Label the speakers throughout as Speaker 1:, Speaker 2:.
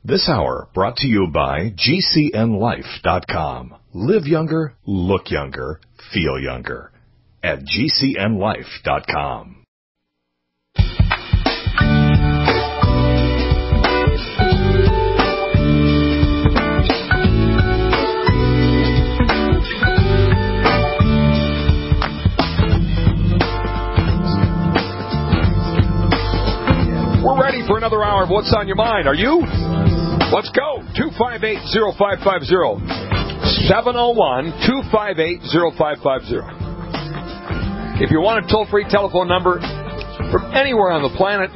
Speaker 1: This hour brought to you by GCNLife.com. Live younger, look younger, feel younger. At GCNLife.com.
Speaker 2: We're ready for another hour of What's on Your Mind. Are you? Let's go. 258-0550. 701-258-0550. If you want a toll-free telephone number from anywhere on the planet,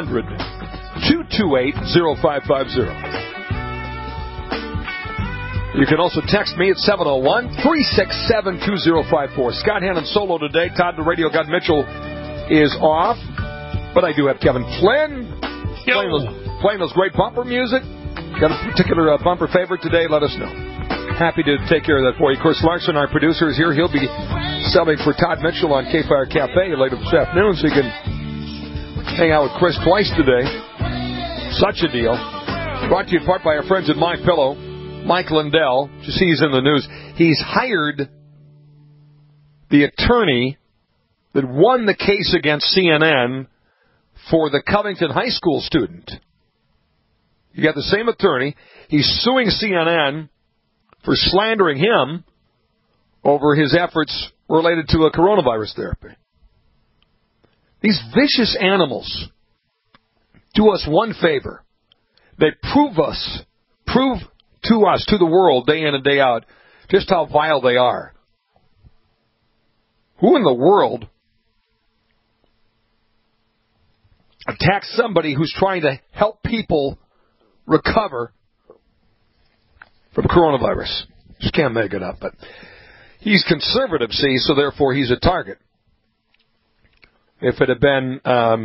Speaker 2: 800-228-0550. You can also text me at 701-367-2054. Scott Hannon solo today. Todd the Radio God Mitchell is off. But I do have Kevin Flynn playing those great bumper music. Got a particular bumper favorite today? Let us know. Happy to take care of that for you. Chris Larson, our producer, is here. He'll be subbing for Todd Mitchell on K-Fire Cafe later this afternoon, so you can hang out with Chris twice today. Such a deal. Brought to you in part by our friends at MyPillow. Mike Lindell, just see he's in the news. He's hired the attorney that won the case against CNN for the Covington High School student. You got the same attorney. He's suing CNN for slandering him over his efforts related to a coronavirus therapy. These vicious animals do us one favor. They prove to us, to the world, day in and day out, just how vile they are. Who in the world attacks somebody who's trying to help people recover from coronavirus? Just can't make it up. But he's conservative, see, so therefore he's a target. If it had been,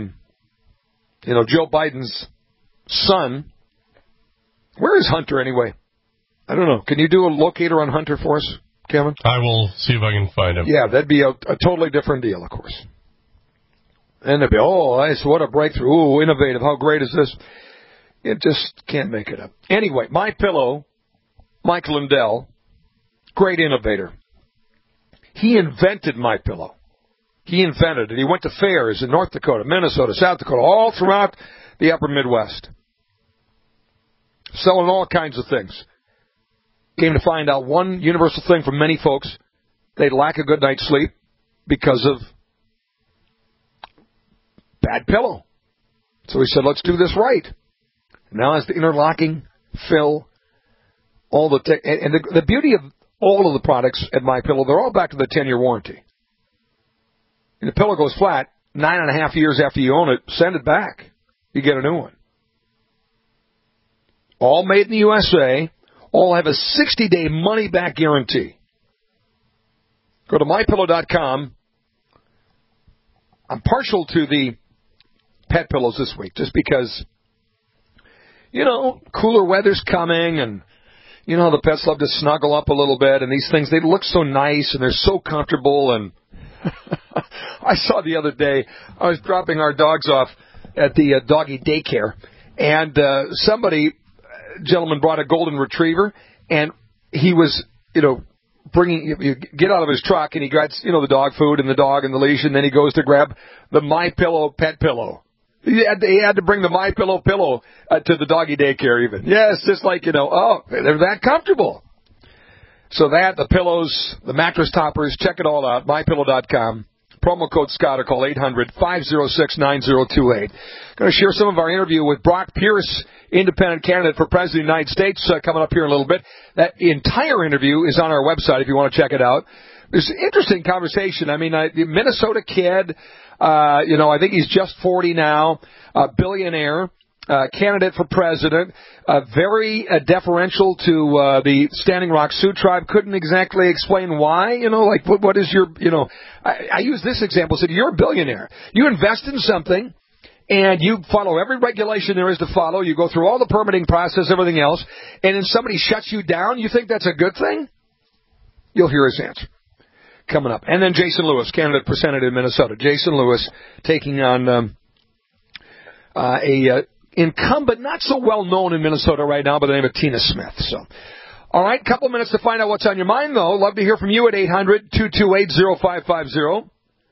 Speaker 2: Joe Biden's son, where is Hunter anyway? I don't know. Can you do a locator on Hunter for us, Kevin?
Speaker 3: I will see if I can find him.
Speaker 2: Yeah, that'd be a totally different deal, of course. And they'd be, what a breakthrough. Ooh, innovative. How great is this? It just can't make it up. Anyway, MyPillow, Mike Lindell, great innovator. He invented MyPillow. He invented it. He went to fairs in North Dakota, Minnesota, South Dakota, all throughout the upper Midwest, selling all kinds of things. Came to find out one universal thing from many folks: they lack a good night's sleep because of bad pillow. So he said, let's do this right. Now has the interlocking fill, all the and the beauty of all of the products at MyPillow, they're all back to the 10-year warranty. And the pillow goes flat 9.5 years after you own it, send it back. You get a new one. All made in the USA. All have a 60-day money-back guarantee. Go to MyPillow.com. I'm partial to the pet pillows this week just because, cooler weather's coming and, the pets love to snuggle up a little bit, and these things, they look so nice and they're so comfortable. And I saw the other day, I was dropping our dogs off at the doggy daycare, and gentleman brought a golden retriever, and he was, you get out of his truck, and he grabs, the dog food and the dog and the leash, and then he goes to grab the MyPillow pet pillow. He had to bring the MyPillow pillow to the doggy daycare even. Yes, just like, they're that comfortable. So the pillows, the mattress toppers, check it all out, MyPillow.com. Promo code Scott, or call 800-506-9028. Going to share some of our interview with Brock Pierce, independent candidate for President of the United States, coming up here in a little bit. That entire interview is on our website if you want to check it out. There's an interesting conversation. I mean, the Minnesota kid, I think he's just 40 now, billionaire, candidate for president, very deferential to the Standing Rock Sioux tribe. Couldn't exactly explain why, what is your, I use this example. Said, you're a billionaire. You invest in something, and you follow every regulation there is to follow. You go through all the permitting process, everything else, and then somebody shuts you down. You think that's a good thing? You'll hear his answer coming up. And then Jason Lewis, candidate for Senate in Minnesota. Jason Lewis taking on a incumbent, not so well known in Minnesota right now by the name of Tina Smith. So, all right, couple of minutes to find out what's on your mind, though. Love to hear from you at 800-228-0550.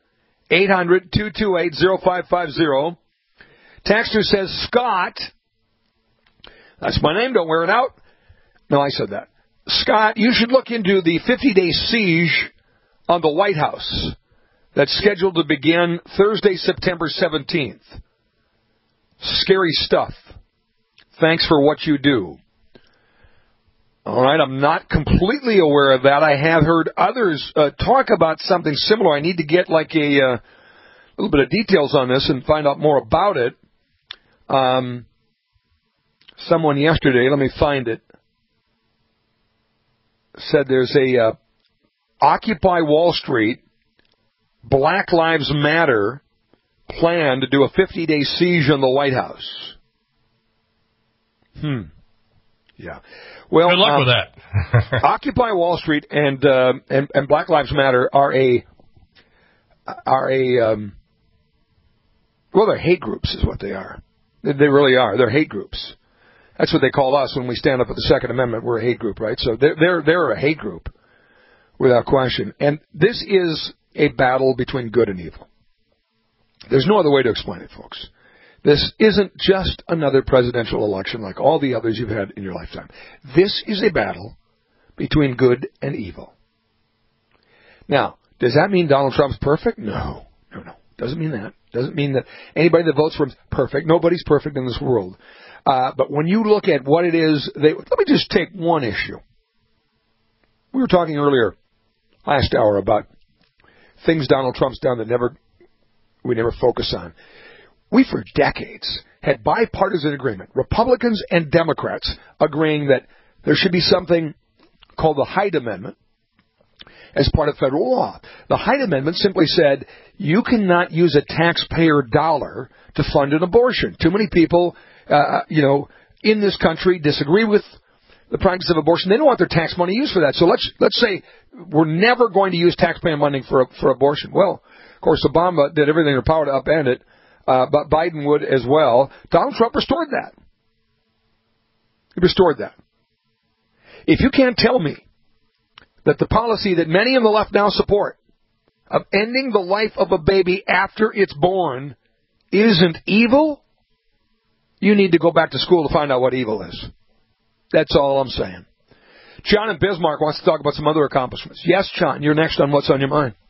Speaker 2: 800-228-0550. Texter says, Scott, that's my name, don't wear it out. No, I said that. Scott, you should look into the 50-day siege on the White House that's scheduled to begin Thursday, September 17th. Scary stuff. Thanks for what you do. All right, I'm not completely aware of that. I have heard others talk about something similar. I need to get like a little bit of details on this and find out more about it. Someone yesterday, let me find it, said there's a Occupy Wall Street, Black Lives Matter plan to do a 50-day siege on the White House. Yeah. Well,
Speaker 3: good luck with that.
Speaker 2: Occupy Wall Street and Black Lives Matter are they're hate groups is what they are. They really are. They're hate groups. That's what they call us when we stand up for the Second Amendment. We're a hate group, right? So they're a hate group, without question. And this is a battle between good and evil. There's no other way to explain it, folks. This isn't just another presidential election like all the others you've had in your lifetime. This is a battle between good and evil. Now, does that mean Donald Trump's perfect? No. Doesn't mean that. Doesn't mean that anybody that votes for him is perfect. Nobody's perfect in this world. But when you look at what it is, let me just take one issue. We were talking earlier, last hour, about things Donald Trump's done that we never focus on. We, for decades, had bipartisan agreement, Republicans and Democrats agreeing that there should be something called the Hyde Amendment as part of federal law. The Hyde Amendment simply said you cannot use a taxpayer dollar to fund an abortion. Too many people, in this country disagree with the practice of abortion. They don't want their tax money used for that. So let's say we're never going to use taxpayer money for abortion. Well, of course, Obama did everything in their power to upend it. But Biden would as well. Donald Trump restored that. He restored that. If you can't tell me that the policy that many in the left now support of ending the life of a baby after it's born isn't evil, you need to go back to school to find out what evil is. That's all I'm saying. John in Bismarck wants to talk about some other accomplishments. Yes, John, you're next on What's on Your Mind.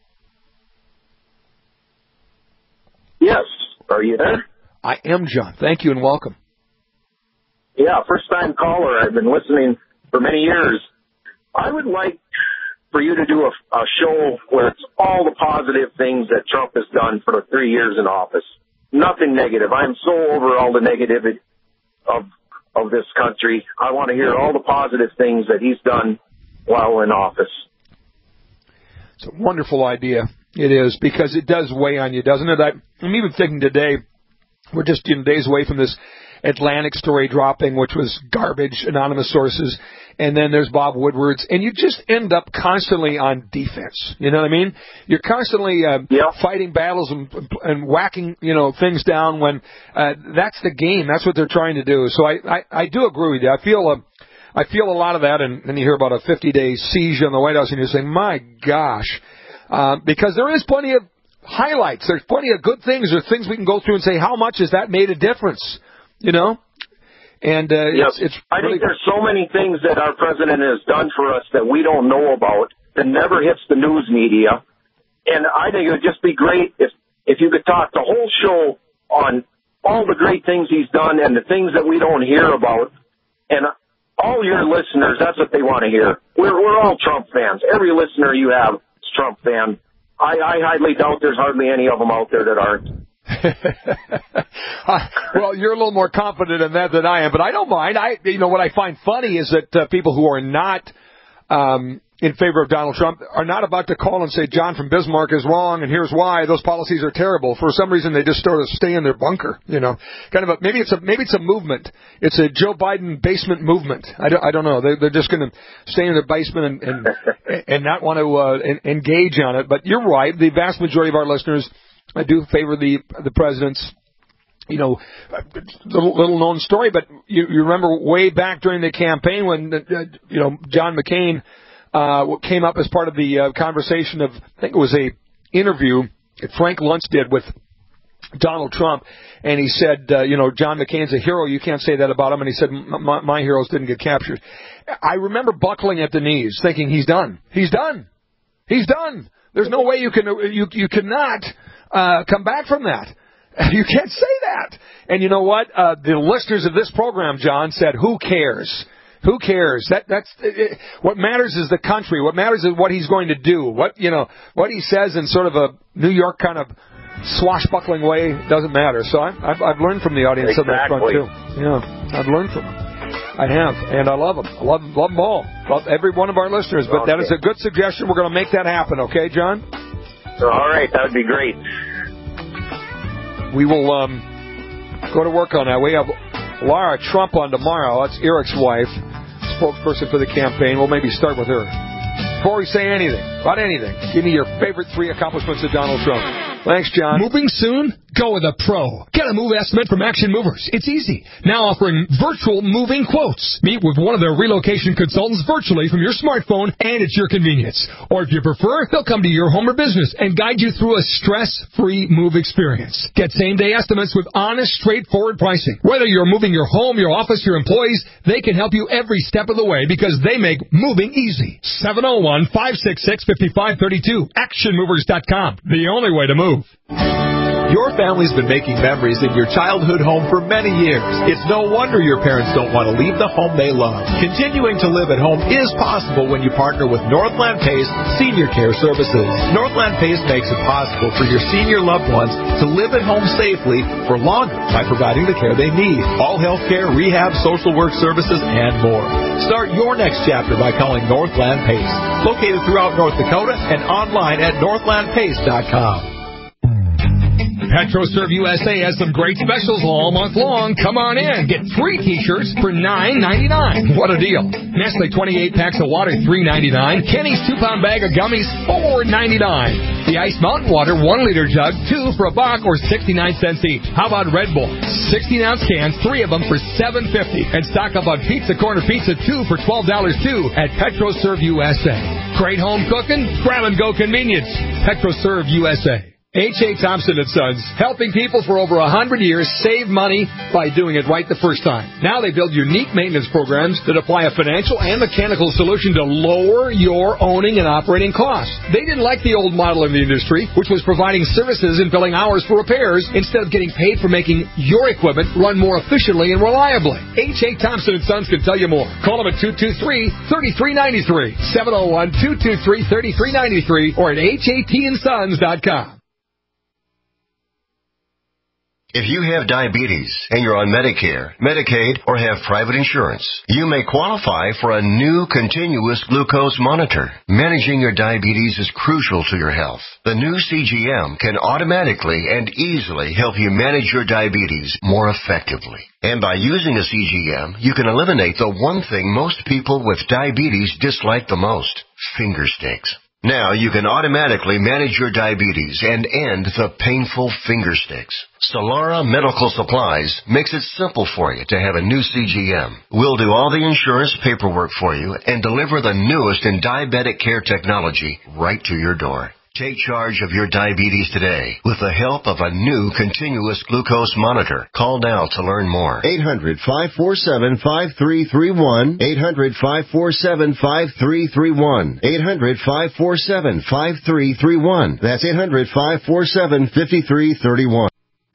Speaker 4: Yes. Are you there?
Speaker 2: I am, John. Thank you and welcome.
Speaker 4: Yeah, first-time caller. I've been listening for many years. I would like for you to do a show where it's all the positive things that Trump has done for the 3 years in office. Nothing negative. I'm so over all the negativity of this country. I want to hear all the positive things that he's done while in office.
Speaker 2: It's a wonderful idea. It is, because it does weigh on you, doesn't it? I'm even thinking today, we're just days away from this Atlantic story dropping, which was garbage, anonymous sources, and then there's Bob Woodward's, and you just end up constantly on defense. You know what I mean? You're constantly fighting battles and whacking things down when that's the game. That's what they're trying to do. So I do agree with you. I feel a lot of that, and then you hear about a 50-day siege on the White House, and you say, my gosh. Because there is plenty of highlights. There's plenty of good things. There's things we can go through and say, how much has that made a difference? And it's
Speaker 4: I think there's so many things that our president has done for us that we don't know about that never hits the news media. And I think it would just be great if you could talk the whole show on all the great things he's done and the things that we don't hear about. And all your listeners, that's what they want to hear. We're all Trump fans. Every listener you have Trump fan. I highly doubt there's hardly any of them out there that aren't.
Speaker 2: Well, you're a little more confident in that than I am, but I don't mind. What I find funny is that people who are not in favor of Donald Trump are not about to call and say John from Bismarck is wrong and here's why. Those policies are terrible. For some reason, they just sort of stay in their bunker. Kind of maybe it's a movement. It's a Joe Biden basement movement. I don't know. They're just going to stay in their basement and not want to engage on it. But you're right. The vast majority of our listeners do favor the president's little known story, but you remember way back during the campaign when, John McCain came up as part of the conversation of, I think it was a interview that Frank Luntz did with Donald Trump, and he said, John McCain's a hero. You can't say that about him. And he said, my heroes didn't get captured. I remember buckling at the knees, thinking he's done. He's done. He's done. There's no way you cannot come back from that. You can't say that. And you know what? The listeners of this program, John, said, "Who cares? Who cares? That's what matters is the country. What matters is what he's going to do. What he says in sort of a New York kind of swashbuckling way doesn't matter." So I've learned from the audience on that front too. Yeah, I've learned from them. I have, and I love them. I love them all. Love every one of our listeners. But that is a good suggestion. We're going to make that happen. Okay, John?
Speaker 4: All right, that would be great.
Speaker 2: We will go to work on that. We have Laura Trump on tomorrow. That's Eric's wife, spokesperson for the campaign. We'll maybe start with her. Before we say anything, about anything, give me your favorite 3 accomplishments of Donald Trump. Thanks, John.
Speaker 5: Moving soon? Go with a pro. Get a move estimate from Action Movers. It's easy. Now offering virtual moving quotes. Meet with one of their relocation consultants virtually from your smartphone and at your convenience. Or if you prefer, they'll come to your home or business and guide you through a stress-free move experience. Get same-day estimates with honest, straightforward pricing. Whether you're moving your home, your office, your employees, they can help you every step of the way because they make moving easy. 701-566-5532. ActionMovers.com. The only way to move.
Speaker 6: Your family's been making memories in your childhood home for many years. It's no wonder your parents don't want to leave the home they love. Continuing to live at home is possible when you partner with Northland PACE Senior Care Services. Northland PACE makes it possible for your senior loved ones to live at home safely for longer by providing the care they need. All health care, rehab, social work services, and more. Start your next chapter by calling Northland PACE. Located throughout North Dakota and online at northlandpace.com.
Speaker 5: PetroServe USA has some great specials all month long. Come on in. Get free T-shirts for $9.99. What a deal. Nestle 28 packs of water, $3.99. Kenny's 2-pound bag of gummies, $4.99. The Ice Mountain Water 1-liter jug, 2 for $1 or 69 cents each. How about Red Bull? 16-ounce cans, 3 of them for $7.50. And stock up on Pizza Corner Pizza, 2 for $12 too at PetroServe USA. Great home cooking, grab-and-go convenience. PetroServe USA. H.A. Thompson & Sons, helping people for over 100 years save money by doing it right the first time. Now they build unique maintenance programs that apply a financial and mechanical solution to lower your owning and operating costs. They didn't like the old model in the industry, which was providing services and billing hours for repairs instead of getting paid for making your equipment run more efficiently and reliably. H.A. Thompson & Sons can tell you more. Call them at 223-3393, 701-223-3393, or at hatsons.com.
Speaker 7: If you have diabetes and you're on Medicare, Medicaid, or have private insurance, you may qualify for a new continuous glucose monitor. Managing your diabetes is crucial to your health. The new CGM can automatically and easily help you manage your diabetes more effectively. And by using a CGM, you can eliminate the one thing most people with diabetes dislike the most: finger sticks. Now you can automatically manage your diabetes and end the painful finger sticks. Solara Medical Supplies makes it simple for you to have a new CGM. We'll do all the insurance paperwork for you and deliver the newest in diabetic care technology right to your door. Take charge of your diabetes today with the help of a new continuous glucose monitor. Call now to learn more.
Speaker 8: 800-547-5331. 800-547-5331. 800-547-5331. That's 800-547-5331.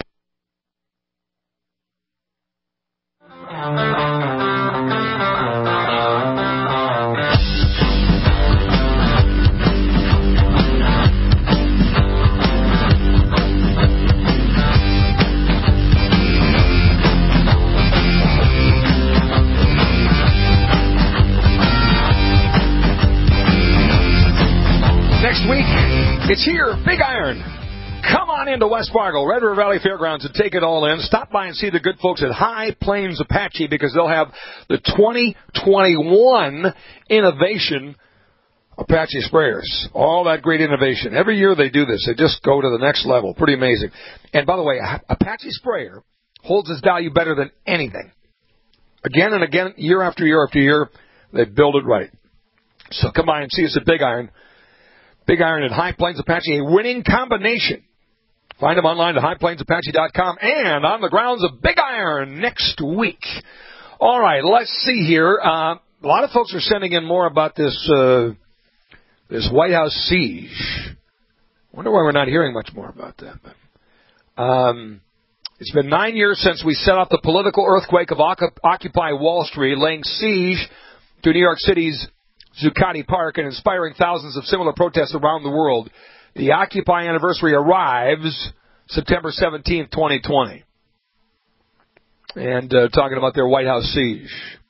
Speaker 2: It's here, Big Iron. Come on into West Fargo, Red River Valley Fairgrounds, and take it all in. Stop by and see the good folks at High Plains Apache because they'll have the 2021 innovation Apache sprayers. All that great innovation. Every year they do this. They just go to the next level. Pretty amazing. And by the way, Apache sprayer holds its value better than anything. Again and again, year after year after year, they build it right. So come by and see us at Big Iron. Big Iron at High Plains Apache, a winning combination. Find them online at highplainsapache.com and on the grounds of Big Iron next week. All right, let's see here. A lot of folks are sending in more about this White House siege. I wonder why we're not hearing much more about that. But, it's been 9 years since we set off the political earthquake of Occupy Wall Street, laying siege to New York City's Zuccotti Park and inspiring thousands of similar protests around the world. The Occupy anniversary arrives September 17th, 2020. And talking about their White House siege.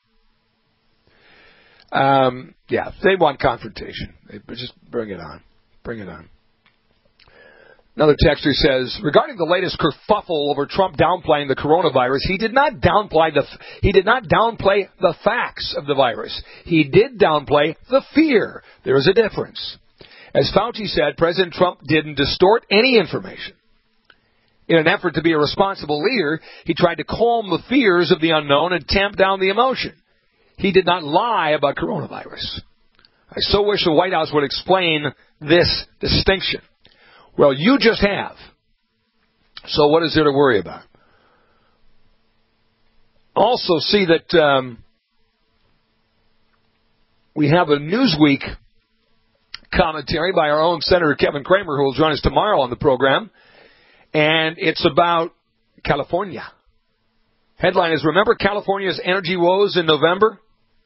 Speaker 2: Yeah, they want confrontation. Just bring it on. Bring it on. Another texter says, regarding the latest kerfuffle over Trump downplaying the coronavirus, he did not downplay the facts of the virus. He did downplay the fear. There is a difference. As Fauci said, President Trump didn't distort any information. In an effort to be a responsible leader, he tried to calm the fears of the unknown and tamp down the emotion. He did not lie about coronavirus. I so wish the White House would explain this distinction. Well, you just have. So what is there to worry about? Also see that we have a Newsweek commentary by our own Senator Kevin Cramer, who will join us tomorrow on the program. And it's about California. Headline is, remember California's energy woes in November?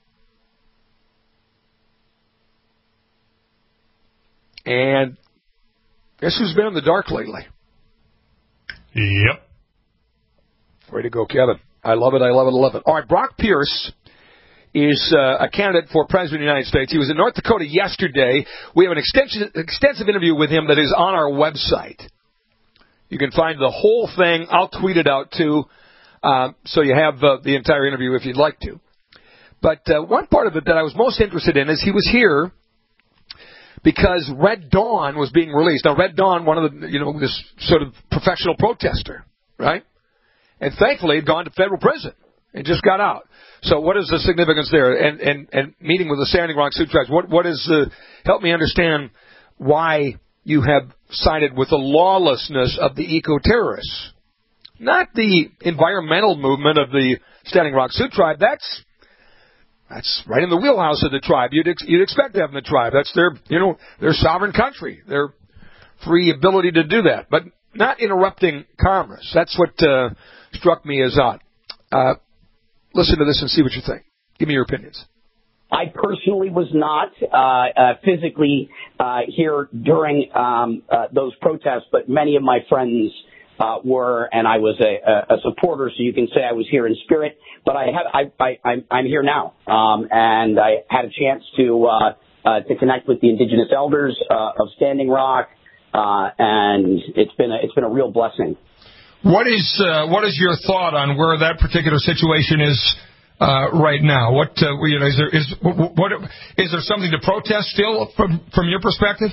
Speaker 2: And guess who's been in the dark lately?
Speaker 3: Yep.
Speaker 2: Way to go, Kevin. I love it, I love it, I love it. All right, Brock Pierce is a candidate for President of the United States. He was in North Dakota yesterday. We have an extensive interview with him that is on our website. You can find the whole thing. I'll tweet it out, too, so you have the entire interview if you'd like to. But one part of it that I was most interested in is he was here because Red Dawn was being released. Now, Red Dawn, one of the, this sort of professional protester, right? And thankfully, had gone to federal prison and just got out. So what is the significance there? And meeting with the Standing Rock Sioux Tribes, what is, help me understand why you have sided with the lawlessness of the eco-terrorists. Not the environmental movement of the Standing Rock Sioux Tribe. That's right in the wheelhouse of the tribe. You'd expect to have in the tribe. That's their sovereign country, their free ability to do that, but not interrupting commerce. That's what struck me as odd. Listen to this and see what you think. Give me your opinions.
Speaker 9: I personally was not physically here during those protests, but many of my friends were, and I was a supporter, so you can say I was here in spirit. But I'm here now, and I had a chance to connect with the indigenous elders of Standing Rock, and it's been a real blessing.
Speaker 5: What is your thought on where that particular situation is right now? What is there something to protest still from your perspective?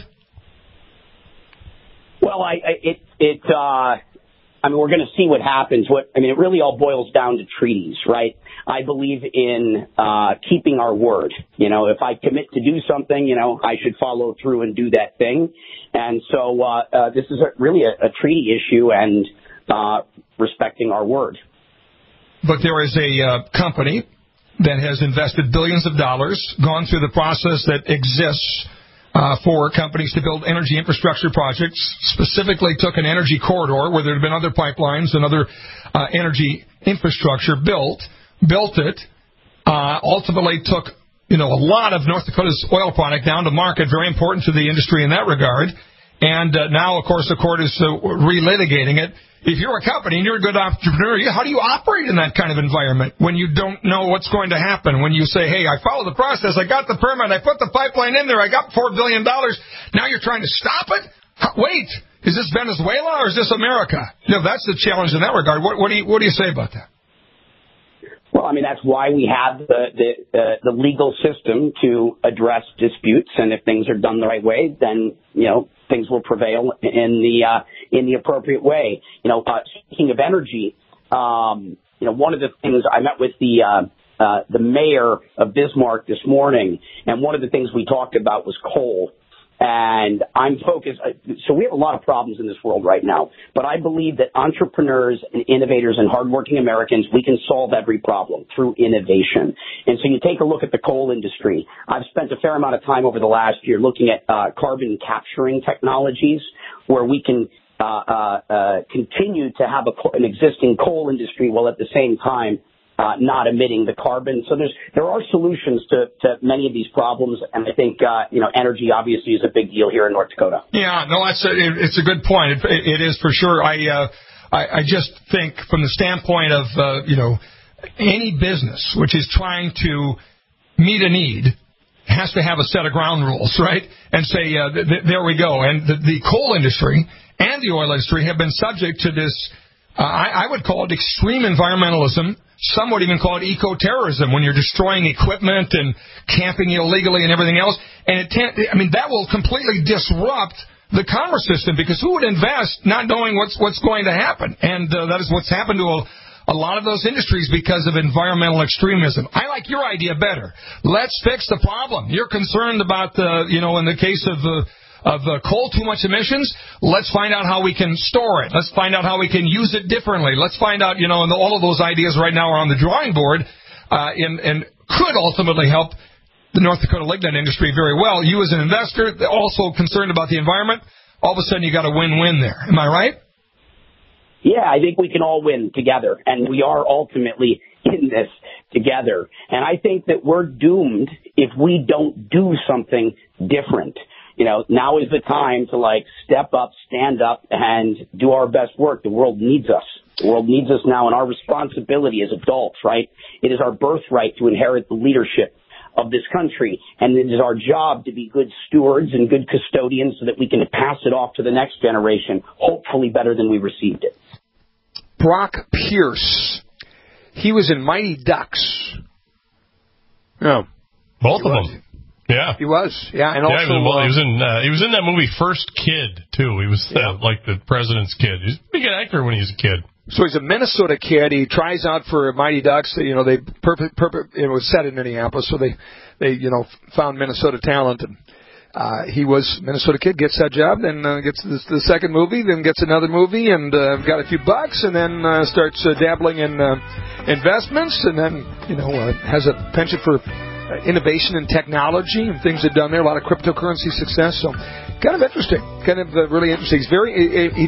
Speaker 9: Well, we're going to see what happens. It really all boils down to treaties, right? I believe in keeping our word. If I commit to do something, I should follow through and do that thing. And so this is really a treaty issue and respecting our word.
Speaker 5: But there is a company that has invested billions of dollars, gone through the process that exists for companies to build energy infrastructure projects, specifically took an energy corridor where there had been other pipelines and other energy infrastructure built it, ultimately took a lot of North Dakota's oil product down to market, very important to the industry in that regard. And now, of course, the court is relitigating it. If you're a company and you're a good entrepreneur, how do you operate in that kind of environment when you don't know what's going to happen? When you say, hey, I followed the process, I got the permit, I put the pipeline in there, I got $4 billion. Now you're trying to stop it? Wait, is this Venezuela or is this America? That's the challenge in that regard. What do you say about that?
Speaker 9: Well, that's why we have the legal system to address disputes, and if things are done the right way, then things will prevail in the appropriate way. Speaking of energy, One of the things I met with the mayor of Bismarck this morning, and one of the things we talked about was coal. And I'm focused. So we have a lot of problems in this world right now, but I believe that entrepreneurs and innovators and hardworking Americans, we can solve every problem through innovation. And so you take a look at the coal industry. I've spent a fair amount of time over the last year looking at carbon capturing technologies where we can continue to have an existing coal industry while at the same time not emitting the carbon. So there are solutions to many of these problems, and I think energy obviously is a big deal here in North Dakota.
Speaker 5: Yeah, no, it's a good point. It is for sure. I just think from the standpoint of any business which is trying to meet a need has to have a set of ground rules, right? And say there we go. And the coal industry and the oil industry have been subject to this. I would call it extreme environmentalism. Some would even call it eco-terrorism when you're destroying equipment and camping illegally and everything else. And that will completely disrupt the commerce system because who would invest not knowing what's going to happen? And that is what's happened to a lot of those industries because of environmental extremism. I like your idea better. Let's fix the problem. You're concerned about in the case of coal, too much emissions. Let's find out how we can store it. Let's find out how we can use it differently. Let's find out, and all of those ideas right now are on the drawing board and could ultimately help the North Dakota lignite industry very well. You as an investor, also concerned about the environment, all of a sudden you got a win-win there. Am I right?
Speaker 9: Yeah, I think we can all win together, and we are ultimately in this together. And I think that we're doomed if we don't do something different. Now is the time to step up, stand up, and do our best work. The world needs us. The world needs us now, and our responsibility as adults, right? It is our birthright to inherit the leadership of this country, and it is our job to be good stewards and good custodians so that we can pass it off to the next generation, hopefully better than we received it.
Speaker 2: Brock Pierce. He was in Mighty Ducks. No.
Speaker 3: Both of them. Yeah,
Speaker 2: he was. Yeah, and also
Speaker 3: he was in that movie First Kid too. He was like the president's kid. He's a big actor when he's a kid.
Speaker 2: So he's a Minnesota kid. He tries out for Mighty Ducks. It was set in Minneapolis, so they found Minnesota talent, and he was Minnesota kid. Gets that job, then gets the second movie, then gets another movie, and got a few bucks, and then starts dabbling in investments, and then has a penchant for innovation and technology and things they've done there. A lot of cryptocurrency success. So kind of interesting. Kind of really interesting. He's very,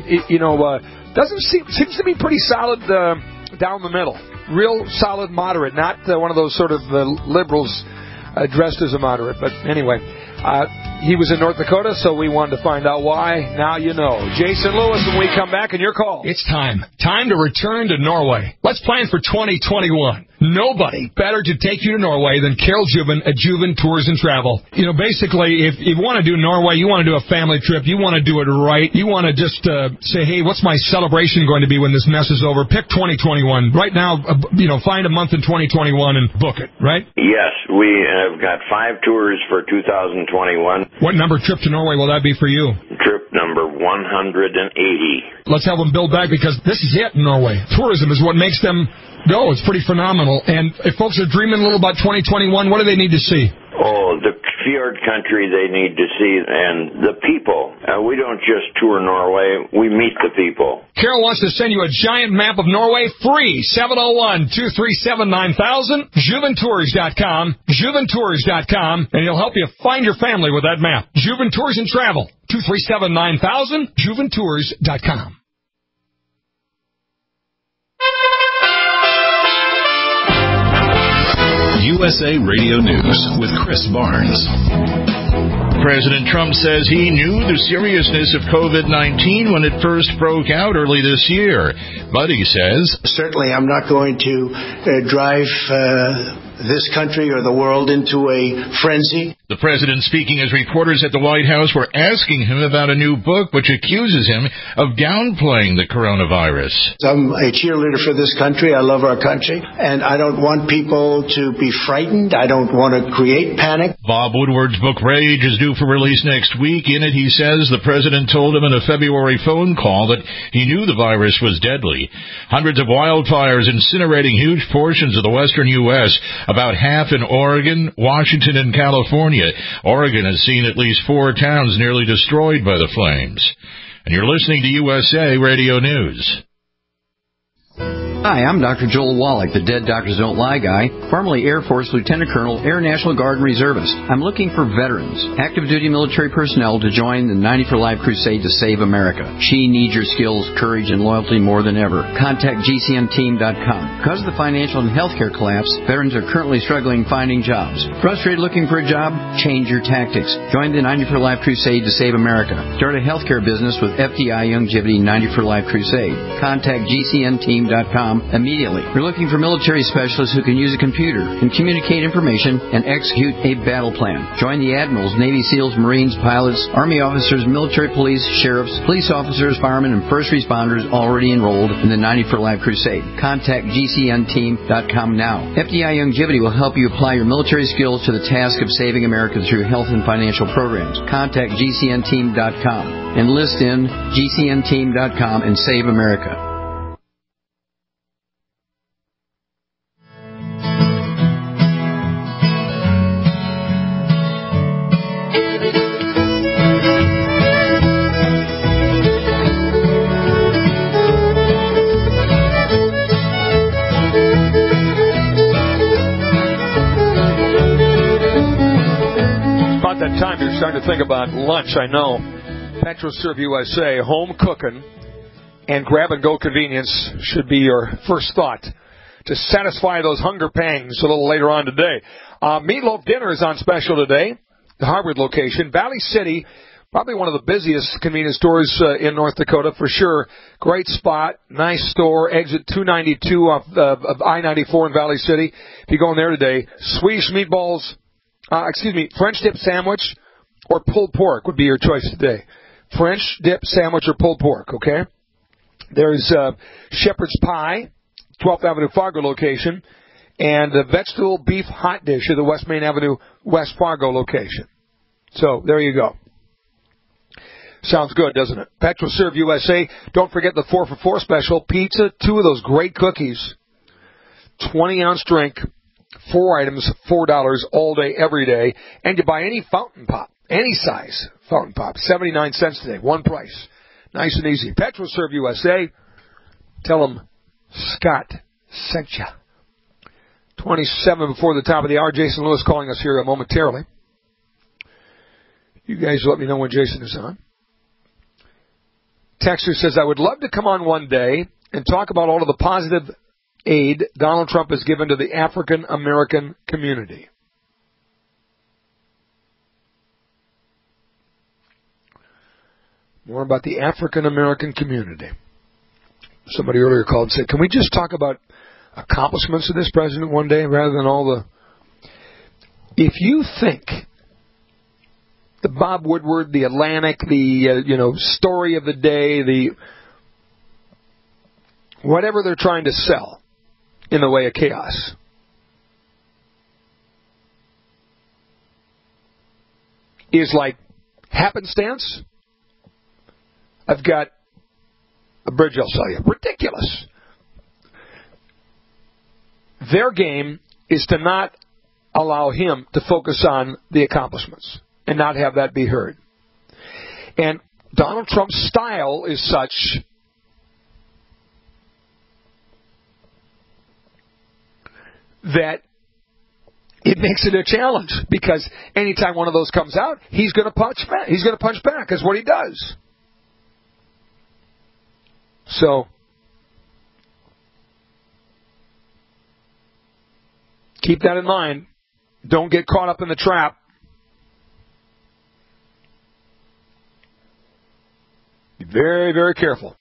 Speaker 2: seems to be pretty solid down the middle. Real solid moderate. Not one of those sort of liberals dressed as a moderate. But anyway, he was in North Dakota, so we wanted to find out why. Now you know. Jason Lewis, when we come back, and your call.
Speaker 5: It's time. Time to return to Norway. Let's plan for 2021. Nobody better to take you to Norway than Carol Juven at Juven Tours and Travel. Basically, if you want to do Norway, you want to do a family trip, you want to do it right, you want to just say, hey, what's my celebration going to be when this mess is over? Pick 2021. Right now, find a month in 2021 and book it, right?
Speaker 10: Yes, we have got 5 tours for 2021.
Speaker 5: What number trip to Norway will that be for you?
Speaker 10: Trip number 180.
Speaker 5: Let's have them build back because this is it in Norway. Tourism is what makes them go. It's pretty phenomenal. And if folks are dreaming a little about 2021, what do they need to see?
Speaker 10: Oh, the fjord country they need to see, and the people. We don't just tour Norway, we meet the people.
Speaker 5: Carol wants to send you a giant map of Norway free. 701-237-9000, JuvenTours.com, JuvenTours.com, and he'll help you find your family with that map. Juven Tours and Travel, 237-9000, JuvenTours.com.
Speaker 1: USA Radio News with Chris Barnes.
Speaker 11: President Trump says he knew the seriousness of COVID-19 when it first broke out early this year. But he says,
Speaker 12: certainly I'm not going to drive this country or the world into a frenzy.
Speaker 11: The president speaking as reporters at the White House were asking him about a new book which accuses him of downplaying the coronavirus.
Speaker 12: I'm a cheerleader for this country. I love our country, and I don't want people to be frightened. I don't want to create panic.
Speaker 11: Bob Woodward's book Rage is due for release next week. In it, he says the president told him in a February phone call that he knew the virus was deadly. Hundreds of wildfires incinerating huge portions of the western U.S., about half in Oregon, Washington, and California. Oregon has seen at least 4 towns nearly destroyed by the flames. And you're listening to USA Radio News.
Speaker 13: Hi, I'm Dr. Joel Wallach, the Dead Doctors Don't Lie guy, formerly Air Force Lieutenant Colonel, Air National Guard and Reservist. I'm looking for veterans, active duty military personnel to join the 90 for Life crusade to save America. She needs your skills, courage, and loyalty more than ever. Contact GCNteam.com. Because of the financial and healthcare collapse, veterans are currently struggling finding jobs. Frustrated looking for a job? Change your tactics. Join the 90 for Life crusade to save America. Start a healthcare business with FDI Longevity 90 for Life crusade. Contact GCNteam.com immediately. We're looking for military specialists who can use a computer and communicate information and execute a battle plan. Join the admirals, Navy SEALs, Marines, pilots, Army officers, military police, sheriffs, police officers, firemen, and first responders already enrolled in the 90 for Life crusade. Contact GCNteam.com now. FDI Longevity will help you apply your military skills to the task of saving America through health and financial programs. Contact GCNteam.com. Enlist in GCNteam.com and save America.
Speaker 2: Time you're starting to think about lunch, I know. PetroServe USA, home cooking and grab-and-go convenience should be your first thought to satisfy those hunger pangs a little later on today. Meatloaf dinner is on special today, the Harvard location. Valley City, probably one of the busiest convenience stores in North Dakota for sure. Great spot, nice store, exit 292 off of I-94 in Valley City. If you go in there today, Swedish meatballs, French dip sandwich or pulled pork would be your choice today. French dip sandwich or pulled pork, okay? There's shepherd's pie, 12th Avenue Fargo location, and the vegetable beef hot dish at the West Main Avenue West Fargo location. So there you go. Sounds good, doesn't it? PetroServe USA. Don't forget the 4 for $4 special. Pizza, 2 of those great cookies, 20-ounce drink, 4 items, $4 all day, every day. And you buy any fountain pop, any size fountain pop, 79 cents today, one price. Nice and easy. PetroServe USA. Tell them Scott sent you. 27 before the top of the hour. Jason Lewis calling us here momentarily. You guys let me know when Jason is on. Texter says, I would love to come on one day and talk about all of the positive aid Donald Trump has given to the African American community. More about the African American community. Somebody earlier called and said, can we just talk about accomplishments of this president one day rather than all the... If you think the Bob Woodward, the Atlantic, the story of the day, the whatever they're trying to sell in the way of chaos, is like happenstance, I've got a bridge I'll sell you. Ridiculous. Their game is to not allow him to focus on the accomplishments and not have that be heard. And Donald Trump's style is such that it makes it a challenge, because anytime one of those comes out, he's going to punch back. He's going to punch back. That's what he does. So, keep that in mind. Don't get caught up in the trap. Be very, very careful.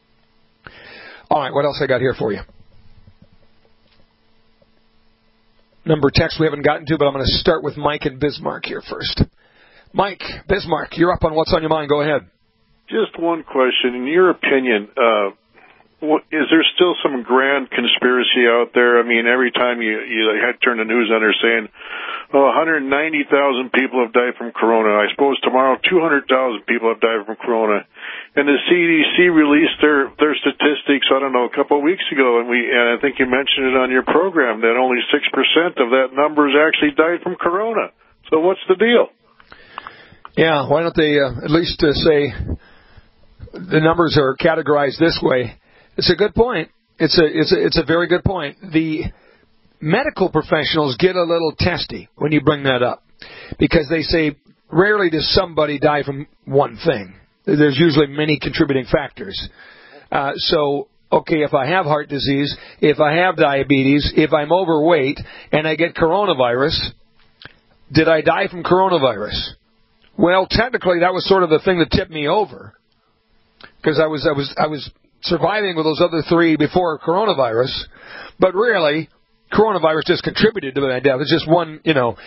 Speaker 2: All right, what else I got here for you? number text we haven't gotten to, but I'm going to start with Mike in Bismarck here first. Mike, Bismarck, you're up on What's on Your Mind. Go ahead.
Speaker 14: Just one question. In your opinion, is there still some grand conspiracy out there? I mean, every time you turn the news on, they're saying, 190,000 people have died from corona. I suppose tomorrow 200,000 people have died from corona. And the CDC released their statistics, I don't know, a couple of weeks ago, and I think you mentioned it on your program, that only 6% of that number has actually died from corona. So what's the deal?
Speaker 2: Yeah, why don't they at least say the numbers are categorized this way? It's a good point. It's a very good point. The medical professionals get a little testy when you bring that up, because they say rarely does somebody die from one thing. There's usually many contributing factors. So, okay, if I have heart disease, if I have diabetes, if I'm overweight, and I get coronavirus, did I die from coronavirus? Well, technically, that was sort of the thing that tipped me over, because I was surviving with those other three before coronavirus, but really, coronavirus just contributed to my death. It's just one,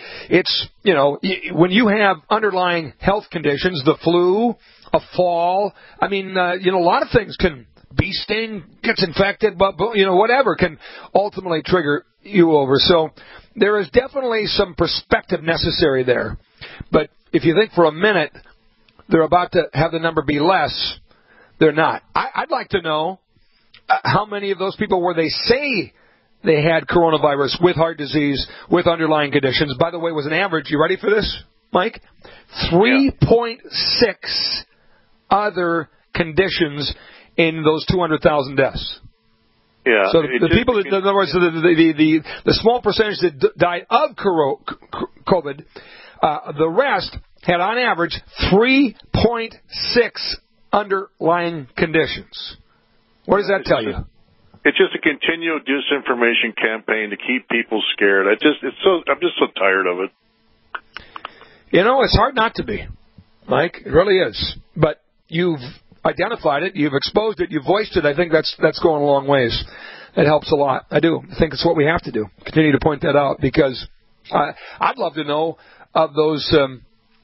Speaker 2: when you have underlying health conditions, the flu, a fall, I mean, a lot of things can, bee sting gets infected, but, whatever can ultimately trigger you over. So there is definitely some perspective necessary there. But if you think for a minute they're about to have the number be less, they're not. I'd like to know how many of those people where they say they had coronavirus with heart disease, with underlying conditions. By the way, was an average, you ready for this, Mike? 3.6 other conditions in those 200,000 deaths.
Speaker 14: Yeah.
Speaker 2: So the people, in other words, the small percentage that died of COVID, the rest had on average 3.6 underlying conditions. What does that tell you?
Speaker 14: It's just a continual disinformation campaign to keep people scared. I'm just so tired of it.
Speaker 2: It's hard not to be, Mike. It really is. But you've identified it, you've exposed it, you've voiced it. I think that's going a long ways. It helps a lot. I do. I think it's what we have to do. Continue to point that out, because I'd love to know of those, the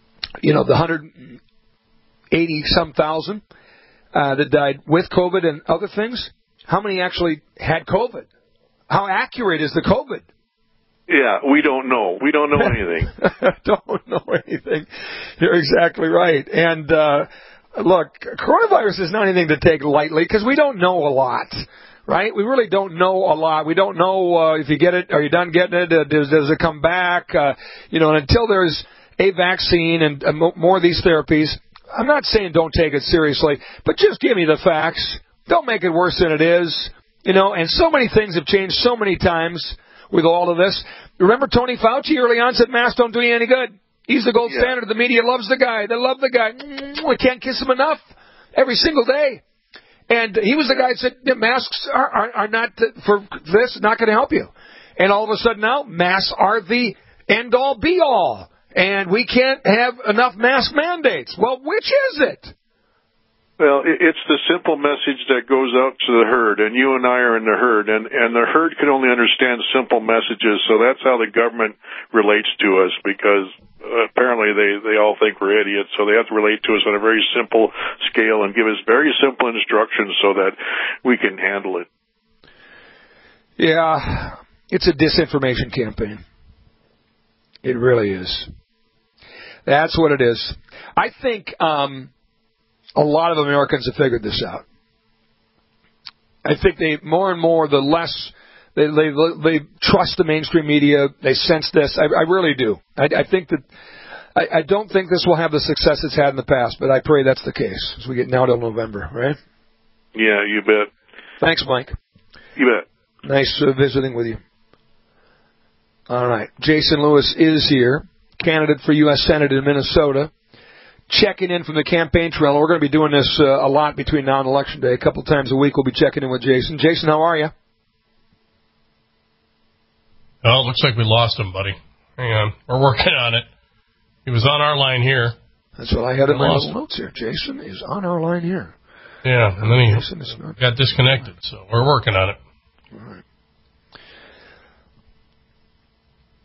Speaker 2: 180-some thousand that died with COVID and other things. How many actually had COVID? How accurate is the COVID?
Speaker 14: Yeah, we don't know. We don't know anything.
Speaker 2: Don't know anything. You're exactly right. And look, coronavirus is not anything to take lightly, because we don't know a lot, right? We really don't know a lot. We don't know if you get it, are you done getting it? Does it come back? And until there's a vaccine and more of these therapies, I'm not saying don't take it seriously, but just give me the facts. Don't make it worse than it is. And so many things have changed so many times with all of this. Remember Tony Fauci early on said masks don't do you any good. He's the gold standard. The media loves the guy. They love the guy. We can't kiss him enough every single day. And he was the guy that said masks are not for this, not going to help you. And all of a sudden now, masks are the end-all, be-all. And we can't have enough mask mandates. Well, which is it?
Speaker 14: Well, it's the simple message that goes out to the herd, and you and I are in the herd, and the herd can only understand simple messages, so that's how the government relates to us, because apparently they all think we're idiots, so they have to relate to us on a very simple scale and give us very simple instructions so that we can handle it.
Speaker 2: Yeah, it's a disinformation campaign. It really is. That's what it is. I think a lot of Americans have figured this out. I think they more and more, the less they trust the mainstream media. They sense this. I really do. I think that I don't think this will have the success it's had in the past, but I pray that's the case as we get now to November, right?
Speaker 14: Yeah, you bet.
Speaker 2: Thanks, Mike.
Speaker 14: You bet.
Speaker 2: Nice visiting with you. All right. Jason Lewis is here, candidate for U.S. Senate in Minnesota. Checking in from the campaign trail. We're going to be doing this a lot between now and Election Day. A couple times a week we'll be checking in with Jason. Jason, how are you?
Speaker 3: Well, it looks like we lost him, buddy. Hang on. We're working on it. He was on our line here.
Speaker 2: That's what I had in my little notes here. Jason is on our line here.
Speaker 3: Yeah, and then he got disconnected, so we're working on it.
Speaker 2: All right.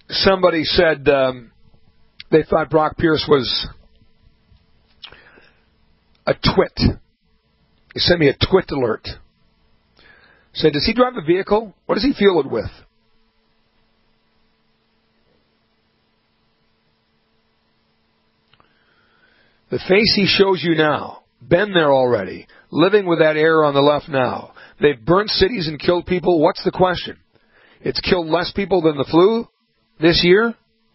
Speaker 2: somebody said they thought Brock Pierce was a twit. He sent me a twit alert. Said, does he drive a vehicle? What does he fuel it with? The face he shows you now, been there already, living with that error on the left now. They've burnt cities and killed people. What's the question? It's killed less people than the flu this year?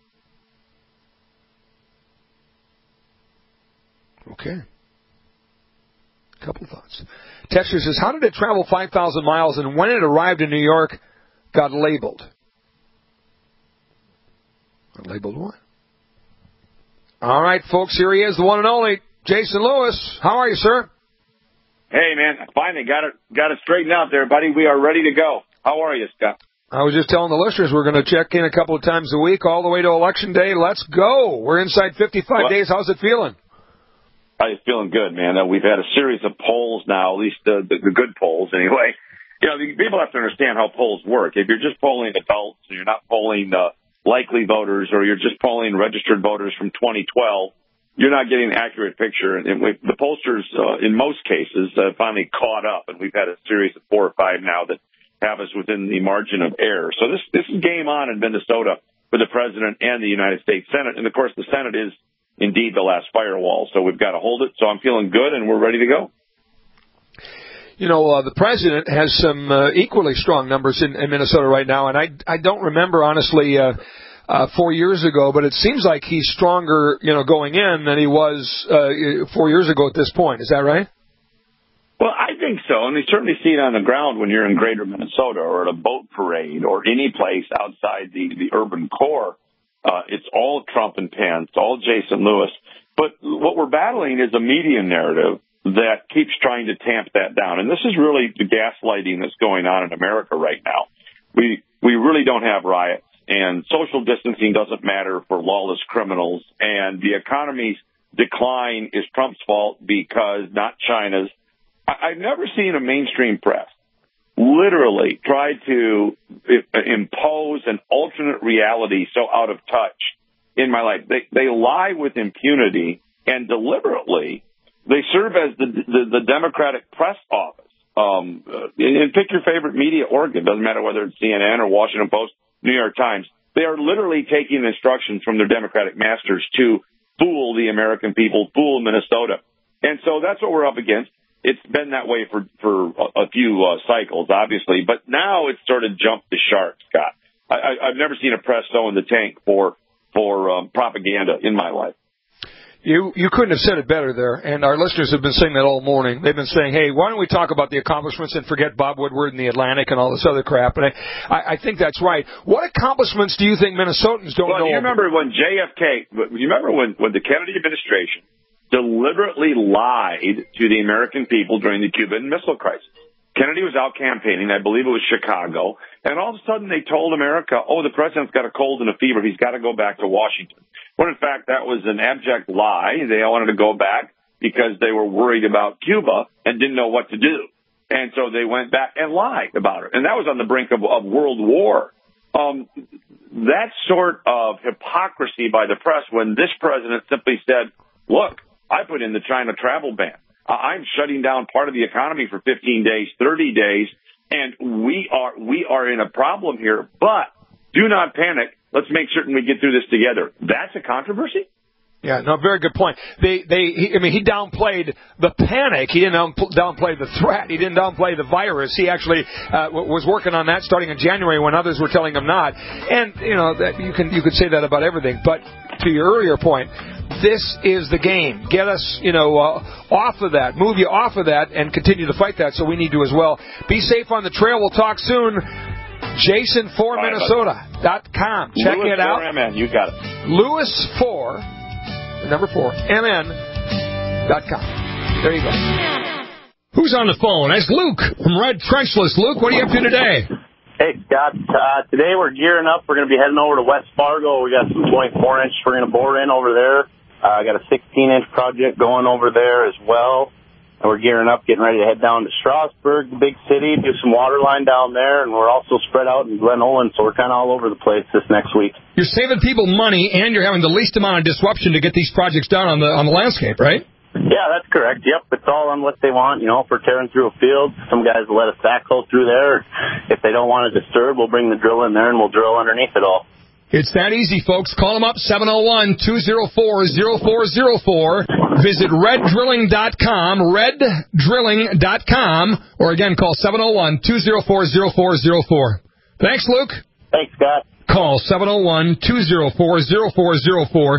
Speaker 2: Okay. A couple thoughts. Texture says, how did it travel 5,000 miles and when it arrived in New York got labeled? Labeled what? All right, folks, here he is, the one and only Jason Lewis. How are you, sir?
Speaker 15: Hey, man, finally got it straightened out there, buddy. We are ready to go. How are you, Scott?
Speaker 2: I was just telling the listeners we're going to check in a couple of times a week all the way to Election Day. Let's go. We're inside 55 days. How's it feeling?
Speaker 15: I'm feeling good, man. We've had a series of polls now, at least the good polls anyway. You know, people have to understand how polls work. If you're just polling adults and you're not polling likely voters or you're just polling registered voters from 2012, you're not getting an accurate picture. And the pollsters, in most cases, finally caught up, and we've had a series of 4 or 5 now that have us within the margin of error. So this is game on in Minnesota for the president and the United States Senate. And, of course, the Senate is indeed the last firewall. So we've got to hold it. So I'm feeling good, and we're ready to go.
Speaker 2: You know, the president has some equally strong numbers in Minnesota right now, and I don't remember, honestly, 4 years ago, but it seems like he's stronger, going in than he was 4 years ago at this point. Is that right?
Speaker 15: Well, I think so, and you certainly see it on the ground when you're in greater Minnesota or at a boat parade or any place outside the urban core. It's all Trump and Pence, all Jason Lewis. But what we're battling is a media narrative that keeps trying to tamp that down. And this is really the gaslighting that's going on in America right now. We really don't have riots, and social distancing doesn't matter for lawless criminals, and the economy's decline is Trump's fault because not China's. I've never seen a mainstream press literally try to impose an alternate reality so out of touch in my life. They lie with impunity, and deliberately they serve as the Democratic press office. And pick your favorite media organ. Doesn't matter whether it's CNN or Washington Post, New York Times. They are literally taking instructions from their Democratic masters to fool the American people, fool Minnesota. And so that's what we're up against. It's been that way for a few cycles, obviously, but now it's sort of jumped the shark, Scott. I've never seen a press so in the tank for propaganda in my life.
Speaker 2: You couldn't have said it better there, and our listeners have been saying that all morning. They've been saying, hey, why don't we talk about the accomplishments and forget Bob Woodward and the Atlantic and all this other crap? And I think that's right. What accomplishments do you think Minnesotans don't know?
Speaker 15: Well, you remember when the Kennedy administration deliberately lied to the American people during the Cuban Missile Crisis. Kennedy was out campaigning, I believe it was Chicago, and all of a sudden they told America, the president's got a cold and a fever, he's got to go back to Washington. When in fact that was an abject lie. They all wanted to go back because they were worried about Cuba and didn't know what to do. And so they went back and lied about it. And that was on the brink of World War. That sort of hypocrisy by the press when this president simply said, look, I put in the China travel ban. I'm shutting down part of the economy for 15 days, 30 days, and we are in a problem here. But do not panic. Let's make certain we get through this together. That's a controversy?
Speaker 2: Yeah, no, very good point. He downplayed the panic. He didn't downplay the threat. He didn't downplay the virus. He actually was working on that starting in January when others were telling him not. And that you could say that about everything. But to your earlier point, this is the game. Get us, off of that. Move you off of that and continue to fight that. So we need to as well. Be safe on the trail. We'll talk soon. Jason4Minnesota.com. Check
Speaker 15: Lewis
Speaker 2: it out.
Speaker 15: 4MN, you got it.
Speaker 2: Lewis4, the number 4, MN.com. There you go.
Speaker 5: Who's on the phone? That's Luke from Red Trenchless. Luke, what are you up to today?
Speaker 16: Hey, Scott. Today we're gearing up. We're going to be heading over to West Fargo. We got some 24-inch we're going to bore in over there. I got a 16-inch project going over there as well. And we're gearing up, getting ready to head down to Strasburg, the big city, do some water line down there, and we're also spread out in Glen Olin, so we're kind of all over the place this next week.
Speaker 5: You're saving people money, and you're having the least amount of disruption to get these projects done on the landscape, right?
Speaker 16: Yeah, that's correct. Yep, it's all on what they want. You know, if we're tearing through a field, some guys will let a backhoe through there. If they don't want to disturb, we'll bring the drill in there and we'll drill underneath it all.
Speaker 5: It's that easy, folks. Call them up, 701-204-0404. Visit reddrilling.com, reddrilling.com, or again, call 701-204-0404. Thanks, Luke.
Speaker 16: Thanks, Scott.
Speaker 5: Call 701-204-0404,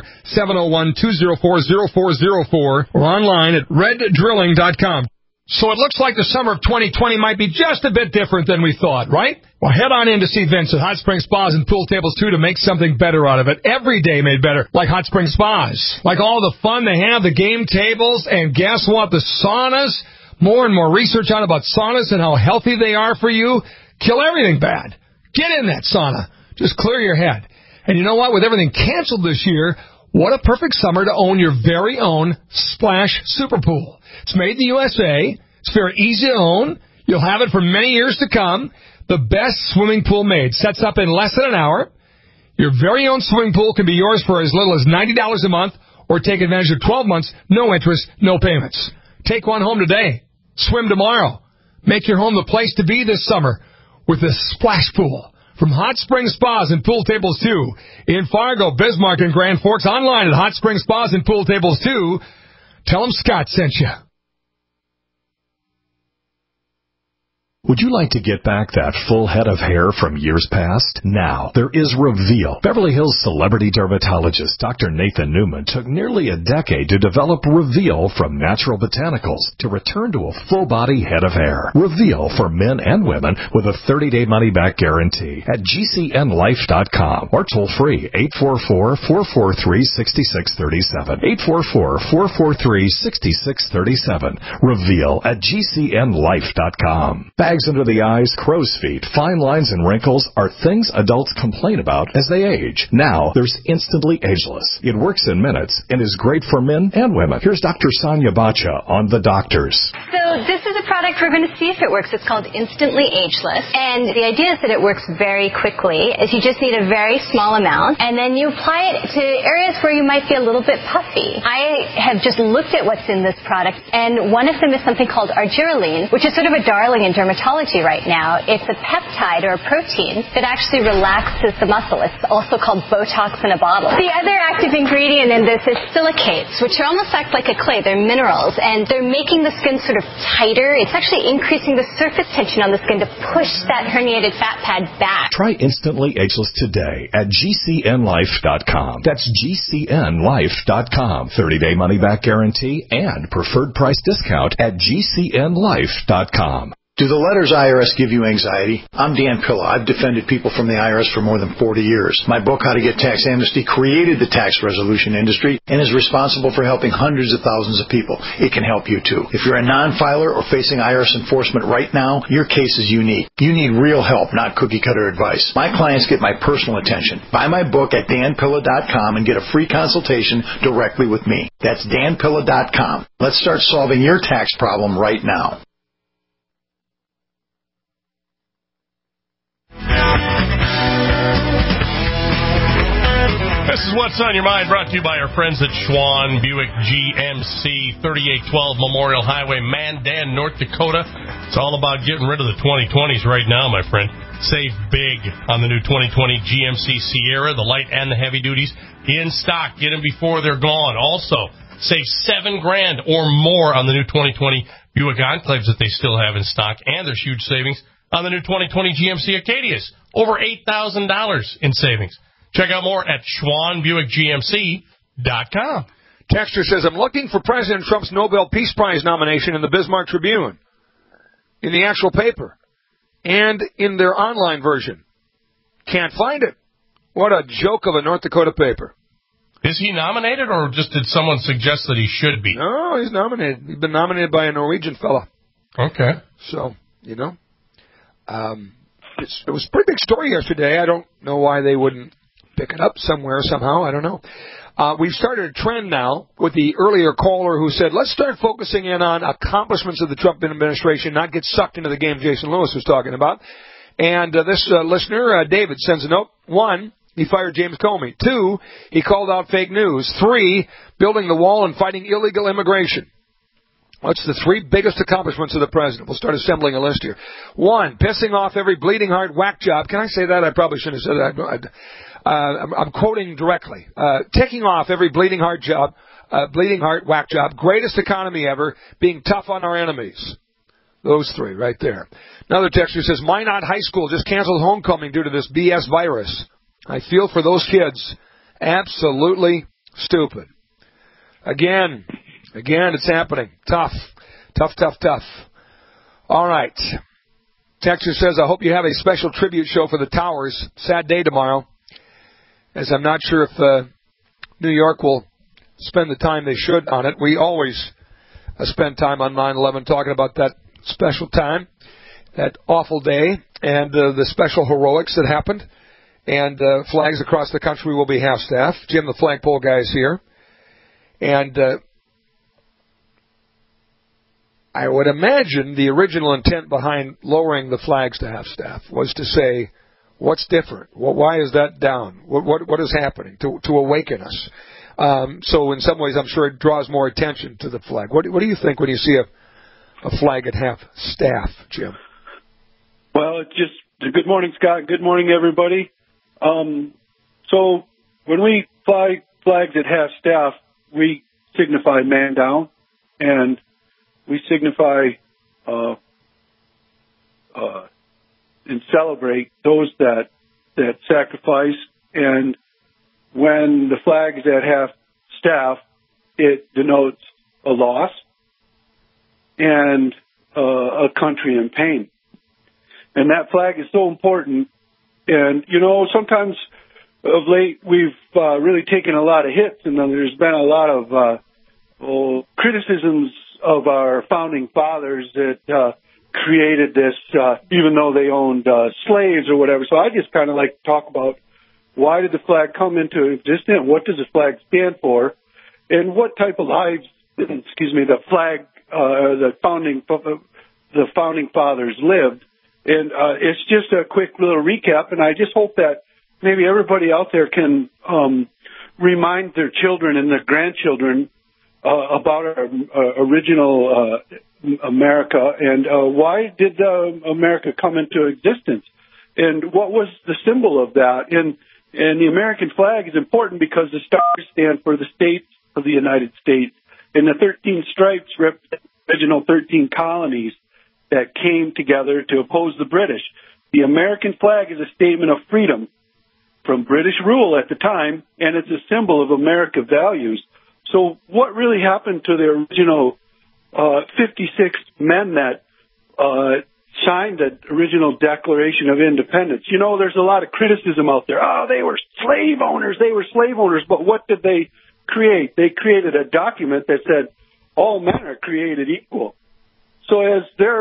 Speaker 5: 701-204-0404, or online at reddrilling.com. So it looks like the summer of 2020 might be just a bit different than we thought, right? Well, head on in to see Vince at Hot Spring Spas and Pool Tables 2 to make something better out of it. Every day made better, like Hot Spring Spas. Like all the fun they have, the game tables, and guess what? The saunas. More and more research out about saunas and how healthy they are for you. Kill everything bad. Get in that sauna. Just clear your head. And you know what? With everything canceled this year, what a perfect summer to own your very own Splash Super Pool. It's made in the USA. It's very easy to own. You'll have it for many years to come. The best swimming pool made. Sets up in less than an hour. Your very own swimming pool can be yours for as little as $90 a month, or take advantage of 12 months, no interest, no payments. Take one home today. Swim tomorrow. Make your home the place to be this summer with the Splash Pool. From Hot Spring Spas and Pool Tables 2 in Fargo, Bismarck, and Grand Forks, online at Hot Spring Spas and Pool Tables 2. Tell them Scott sent you.
Speaker 1: Would you like to get back that full head of hair from years past? Now, there is Reveal. Beverly Hills celebrity dermatologist Dr. Nathan Newman took nearly a decade to develop Reveal from natural botanicals to return to a full-body head of hair. Reveal for men and women with a 30-day money-back guarantee at GCNlife.com or toll-free 844-443-6637. 844-443-6637. Reveal at GCNlife.com. Bags under the eyes, crow's feet, fine lines, and wrinkles are things adults complain about as they age. Now, there's Instantly Ageless. It works in minutes and is great for men and women. Here's Dr. Sonia Bacha on The Doctors.
Speaker 17: So this is a product we're going to see if it works. It's called Instantly Ageless. And the idea is that it works very quickly. Is you just need a very small amount, and then you apply it to areas where you might be a little bit puffy. I have just looked at what's in this product, and one of them is something called argireline, which is sort of a darling in dermatology right now. It's a peptide or a protein that actually relaxes the muscle. It's also called Botox in a bottle. The other active ingredient in this is silicates, which are almost act like a clay. They're minerals, and they're making the skin sort of tighter. It's actually increasing the surface tension on the skin to push that herniated fat pad back.
Speaker 1: Try Instantly Ageless today at GCNlife.com. That's GCNlife.com. 30-day money-back guarantee and preferred price discount at GCNlife.com.
Speaker 12: Do the letters IRS give you anxiety? I'm Dan Pilla. I've defended people from the IRS for more than 40 years. My book, How to Get Tax Amnesty, created the tax resolution industry and is responsible for helping hundreds of thousands of people. It can help you, too. If you're a non-filer or facing IRS enforcement right now, your case is unique. You need real help, not cookie-cutter advice. My clients get my personal attention. Buy my book at danpilla.com and get a free consultation directly with me. That's danpilla.com. Let's start solving your tax problem right now.
Speaker 3: This is What's on Your Mind, brought to you by our friends at Schwan Buick GMC, 3812 Memorial Highway, Mandan, North Dakota. It's all about getting rid of the 2020s right now, my friend. Save big on the new 2020 GMC Sierra, the light and the heavy duties, in stock. Get them before they're gone. Also, save $7,000 or more on the new 2020 Buick Enclaves that they still have in stock, and there's huge savings on the new 2020 GMC Acadias. Over $8,000 in savings. Check out more at SchwanBuickGMC.com.
Speaker 2: Texter says, I'm looking for President Trump's Nobel Peace Prize nomination in the Bismarck Tribune, in the actual paper, and in their online version. Can't find it. What a joke of a North Dakota paper.
Speaker 3: Is he nominated, or just did someone suggest that he should be?
Speaker 2: No, he's nominated. He's been nominated by a Norwegian fella.
Speaker 3: Okay.
Speaker 2: So, you know, it was a pretty big story yesterday. I don't know why they wouldn't pick it up somewhere, somehow. I don't know. We've started a trend now with the earlier caller who said, let's start focusing in on accomplishments of the Trump administration, not get sucked into the game Jason Lewis was talking about. And this listener, David, sends a note. 1, he fired James Comey. 2, he called out fake news. 3, building the wall and fighting illegal immigration. What's the 3 biggest accomplishments of the president? We'll start assembling a list here. 1, pissing off every bleeding heart whack job. Can I say that? I probably shouldn't have said that. I'm quoting directly. Ticking off every bleeding heart whack job. Greatest economy ever. Being tough on our enemies. Those 3 right there. Another texter says, Minot High School just canceled homecoming due to this BS virus. I feel for those kids. Absolutely stupid. Again, it's happening. Tough. All right. Texter says, I hope you have a special tribute show for the towers. Sad day tomorrow, as I'm not sure if New York will spend the time they should on it. We always spend time on 9/11 talking about that special time, that awful day, and the special heroics that happened. And flags across the country will be half-staff. Jim, the flagpole guy, is here. And I would imagine the original intent behind lowering the flags to half-staff was to say, what's different? Why is that down? What is happening? To awaken us. So in some ways, I'm sure it draws more attention to the flag. What do you think when you see a flag at half-staff, Jim?
Speaker 18: Well, it's just good morning, Scott. Good morning, everybody. So when we fly flags at half-staff, we signify man down, and we signify and celebrate those that sacrifice. And when the flag is at half-staff, it denotes a loss and a country in pain. And that flag is so important. And, sometimes of late we've really taken a lot of hits, and there's been a lot of criticisms of our founding fathers that created this, even though they owned slaves or whatever. So I just kind of like to talk about why did the flag come into existence, what does the flag stand for, and what type of lives, the flag, the founding fathers lived. And it's just a quick little recap, and I just hope that maybe everybody out there can remind their children and their grandchildren about our original America and why did America come into existence, and what was the symbol of that. And the American flag is important because the stars stand for the states of the United States, and the 13 stripes represent the original 13 colonies that came together to oppose the British. The American flag is a statement of freedom from British rule at the time, and it's a symbol of American values. So what really happened to the original 56 men that signed the original Declaration of Independence? There's a lot of criticism out there. Oh, they were slave owners. But what did they create? They created a document that said all men are created equal. So as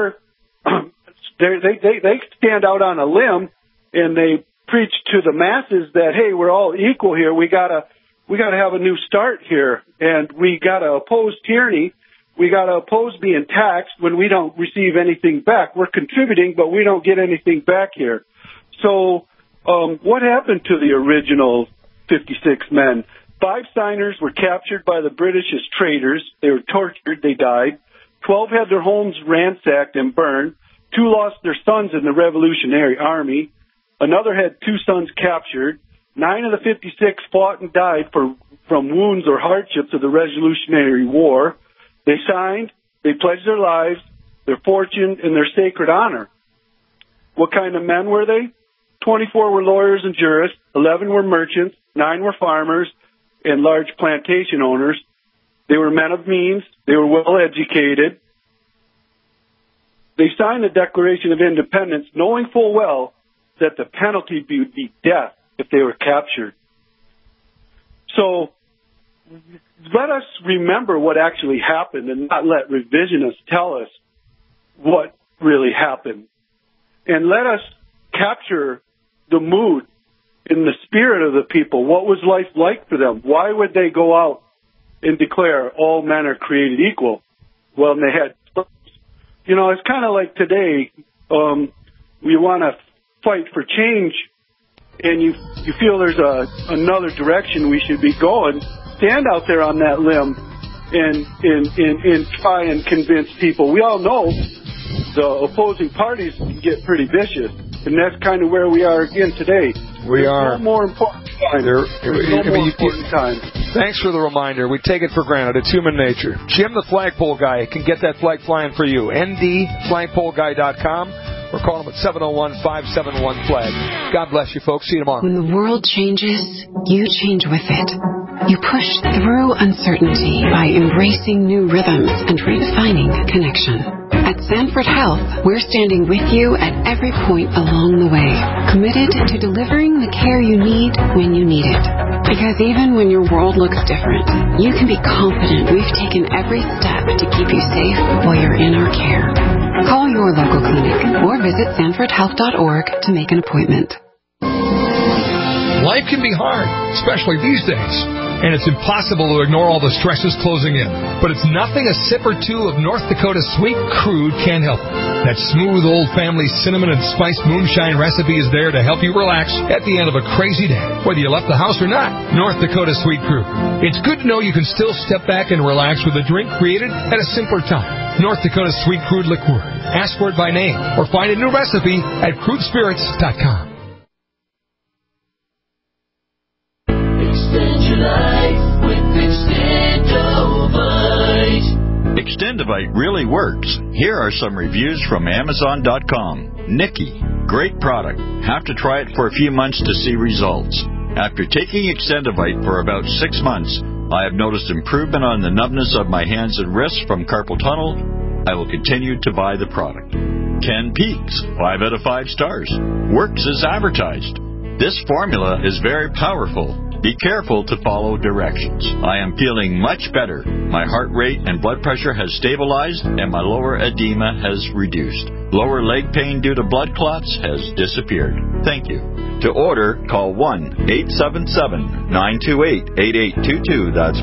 Speaker 18: they stand out on a limb and they preach to the masses that, hey, we're all equal here. We gotta have a new start here, and we gotta oppose tyranny. We gotta oppose being taxed when we don't receive anything back. We're contributing, but we don't get anything back here. So what happened to the original 56 men? 5 signers were captured by the British as traitors. They were tortured. They died. 12 had their homes ransacked and burned. 2 lost their sons in the Revolutionary Army. Another had 2 sons captured. 9 of the 56 fought and died from wounds or hardships of the Revolutionary War. They signed, they pledged their lives, their fortune, and their sacred honor. What kind of men were they? 24 were lawyers and jurists, 11 were merchants, 9 were farmers and large plantation owners. They were men of means. They were well educated. They signed the Declaration of Independence knowing full well that the penalty would be death if they were captured. So let us remember what actually happened and not let revisionists tell us what really happened. And let us capture the mood in the spirit of the people. What was life like for them? Why would they go out and declare all men are created equal? Well, they had, you know, it's kind of like today, we want to fight for change, and you feel there's another direction we should be going. Stand out there on that limb and try and convince people. We all know the opposing parties can get pretty vicious, and that's kind of where we are again today.
Speaker 2: We are.
Speaker 18: No more important time. There's no more important time.
Speaker 2: Thanks for the reminder. We take it for granted. It's human nature. Jim, the flagpole guy, can get that flag flying for you. ndflagpoleguy.com or call him at 701-571-FLAG. God bless you, folks. See you tomorrow.
Speaker 19: When the world changes, you change with it. You push through uncertainty by embracing new rhythms and redefining connection. At Sanford Health, we're standing with you at every point along the way, committed to delivering the care you need when you need it. Because even when your world looks different, you can be confident we've taken every step to keep you safe while you're in our care. Call your local clinic or visit sanfordhealth.org to make an appointment.
Speaker 5: Life can be hard, especially these days. And it's impossible to ignore all the stresses closing in. But it's nothing a sip or two of North Dakota Sweet Crude can't help. That smooth old family cinnamon and spiced moonshine recipe is there to help you relax at the end of a crazy day, whether you left the house or not. North Dakota Sweet Crude. It's good to know you can still step back and relax with a drink created at a simpler time. North Dakota Sweet Crude Liqueur. Ask for it by name or find a new recipe at crudespirits.com.
Speaker 20: Extend your life with Extendovite.
Speaker 21: Extendovite really works. Here are some reviews from Amazon.com. Nikki, great product. Have to try it for a few months to see results. After taking Extendovite for about 6 months, I have noticed improvement on the numbness of my hands and wrists from carpal tunnel. I will continue to buy the product. Ken Peaks, 5 out of 5 stars. Works as advertised. This formula is very powerful. Be careful to follow directions. I am feeling much better. My heart rate and blood pressure has stabilized, and my lower edema has reduced. Lower leg pain due to blood clots has disappeared. Thank you. To order, call 1-877-928-8822. That's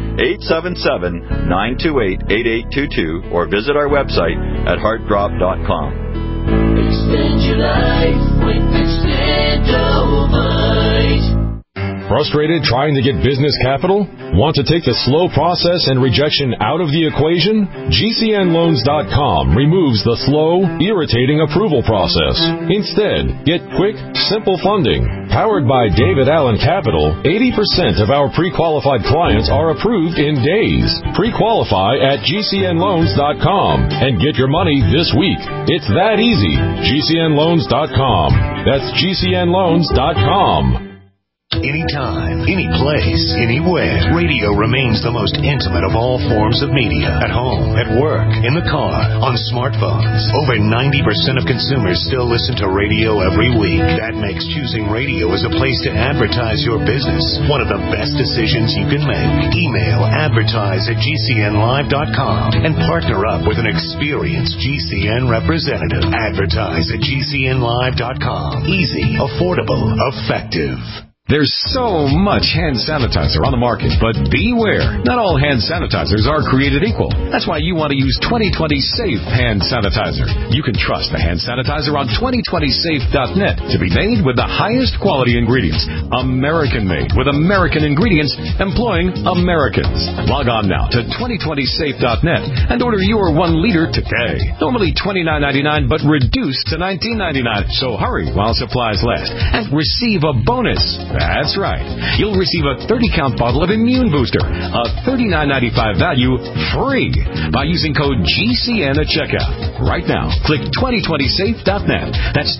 Speaker 21: 1-877-928-8822. Or visit our website at heartdrop.com.
Speaker 20: Extend your life with Extendovite.
Speaker 22: Frustrated trying to get business capital? Want to take the slow process and rejection out of the equation? GCNLoans.com removes the slow, irritating approval process. Instead, get quick, simple funding. Powered by David Allen Capital, 80% of our pre-qualified clients are approved in days. Pre-qualify at GCNLoans.com and get your money this week. It's that easy. GCNLoans.com. That's GCNLoans.com.
Speaker 23: Anytime, any place, anywhere, radio remains the most intimate of all forms of media. At home, at work, in the car, on smartphones. Over 90% of consumers still listen to radio every week. That makes choosing radio as a place to advertise your business one of the best decisions you can make. Email advertise@gcnlive.com and partner up with an experienced GCN representative. Advertise at gcnlive.com. Easy, affordable, effective.
Speaker 22: There's so much hand sanitizer on the market, but beware. Not all hand sanitizers are created equal. That's why you want to use 2020 Safe Hand Sanitizer. You can trust the hand sanitizer on 2020safe.net to be made with the highest quality ingredients. American-made with American ingredients employing Americans. Log on now to 2020safe.net and order your 1 liter today. Normally $29.99, but reduced to $19.99. So hurry while supplies last and receive a bonus. That's right. You'll receive a 30-count bottle of Immune Booster, a $39.95 value, free by using code GCN at checkout. Right now, click 2020safe.net. That's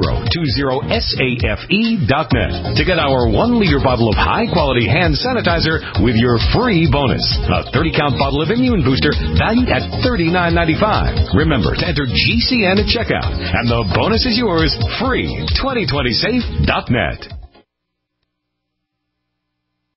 Speaker 22: 2020safe.net to get our 1 liter bottle of high-quality hand sanitizer with your free bonus. A 30-count bottle of Immune Booster valued at $39.95. Remember to enter GCN at checkout, and the bonus is yours free. 2020safe.net.